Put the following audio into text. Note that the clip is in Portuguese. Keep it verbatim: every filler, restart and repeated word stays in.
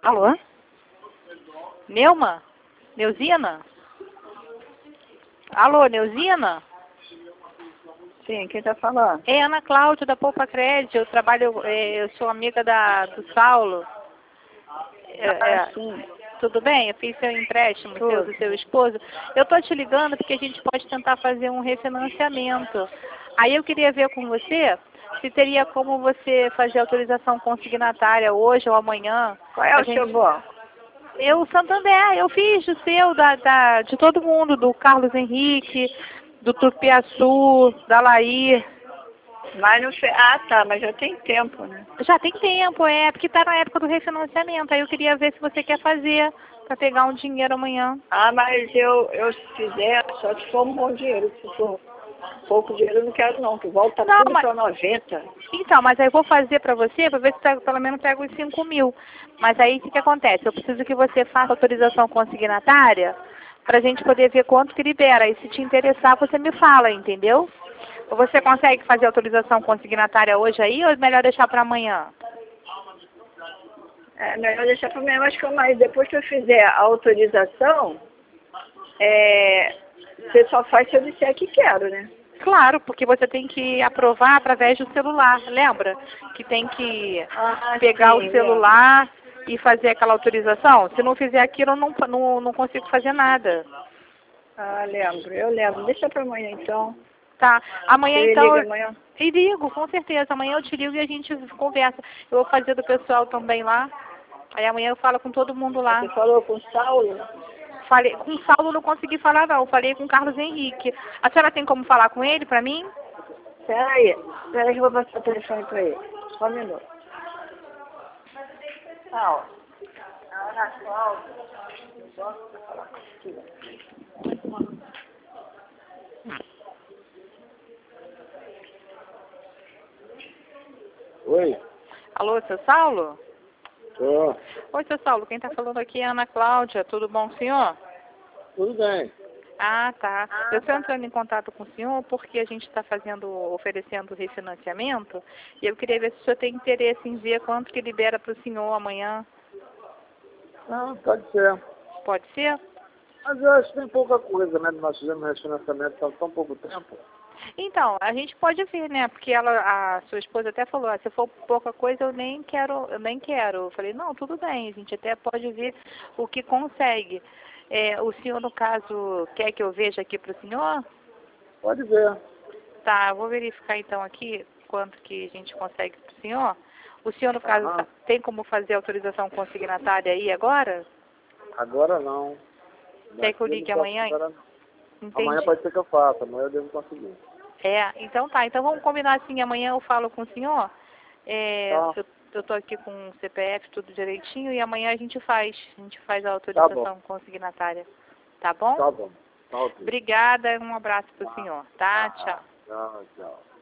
Alô? Neuma? Neuzina? Alô, Neuzina? Sim, quem está falando? É Ana Cláudia, da Poupa Crédito. Eu trabalho, é, eu sou amiga da, do Saulo. É, Ah, é, sim. tudo bem? Eu fiz seu empréstimo, Tudo. seu, do seu esposo. Eu tô te ligando porque a gente pode tentar fazer um refinanciamento. Aí eu queria ver com você se teria como você fazer autorização consignatária hoje ou amanhã. Qual é A o gente... seu banco? Eu, Santander, eu fiz o seu, da, da, de todo mundo, do Carlos Henrique, do Tupiaçu, da Laí. Mas não sei. Ah, tá, mas já tem tempo, né? Já tem tempo, é, porque está na época do refinanciamento. Aí eu queria ver se você quer fazer, para pegar um dinheiro amanhã. Ah, mas eu, eu se fizer, só se for um bom dinheiro. Se for pouco dinheiro, eu não quero não, que volta Não, tudo mas... para noventa. Então, mas aí eu vou fazer para você, para ver se pego, pelo menos pego os cinco mil. Mas aí o que, que acontece? Eu preciso que você faça autorização consignatária para a gente poder ver quanto que libera. E se te interessar, você me fala, entendeu? Ou você consegue fazer autorização consignatária hoje aí, ou é melhor deixar para amanhã? É melhor deixar para mim, mas como aí, depois que eu fizer a autorização, é, você só faz se eu disser que quero, né? Claro, porque você tem que aprovar através do celular, lembra? Que tem que Ah, pegar sim, o lembro. celular e fazer aquela autorização. Se não fizer aquilo, eu não, não, não consigo fazer nada. Ah, lembro, eu lembro. Deixa para amanhã então. Tá. Amanhã, Você me então, liga eu amanhã? e ligo, com certeza. Amanhã eu te ligo e a gente conversa. Eu vou fazer do pessoal também lá. Aí amanhã eu falo com todo mundo lá. Você falou com o Saulo? Falei, com o Saulo não consegui falar, não. Falei com o Carlos Henrique. A senhora tem como falar com ele, pra mim? Espera aí, espera aí que eu vou passar o telefone para ele. Só um minuto. Saulo, a Ana Cláudia, eu gosto de falar contigo. Oi. Alô, seu Saulo? Tô. Oi, seu Saulo. Quem tá falando aqui é a Ana Cláudia. Tudo bom, senhor? Tudo bem. Ah, tá. Ah, Eu estou tá. entrando em contato com o senhor porque a gente está fazendo, oferecendo refinanciamento e eu queria ver se o senhor tem interesse em ver quanto que libera para o senhor amanhã. Não, pode ser. Pode ser? Mas eu acho que tem pouca coisa, né? Nós fizemos refinanciamento há tão pouco tempo. Então, a gente pode ver, né? Porque ela, a sua esposa até falou, ah, se for pouca coisa eu nem quero, eu nem quero. Eu falei, não, tudo bem, a gente até pode ver o que consegue. É, o senhor, no caso, quer que eu veja aqui para o senhor? Pode ver. Tá, eu vou verificar então aqui quanto que a gente consegue para o senhor. O senhor, no caso, Aham. tem como fazer autorização consignatária aí agora? Agora não. Quer que eu Daqui eu não ligue posso amanhã? agora não. Amanhã Entendi. pode ser que eu faça, amanhã eu devo conseguir. É, então tá. Então vamos combinar assim, amanhã eu falo com o senhor. É, Tá, eu, eu tô aqui com o C P F, tudo direitinho, e amanhã a gente faz. A gente faz a tá bom. autorização consignatária. Tá bom? Tá bom. Tá ok. Obrigada, um abraço pro senhor, tá? Tchau. Tchau, tchau.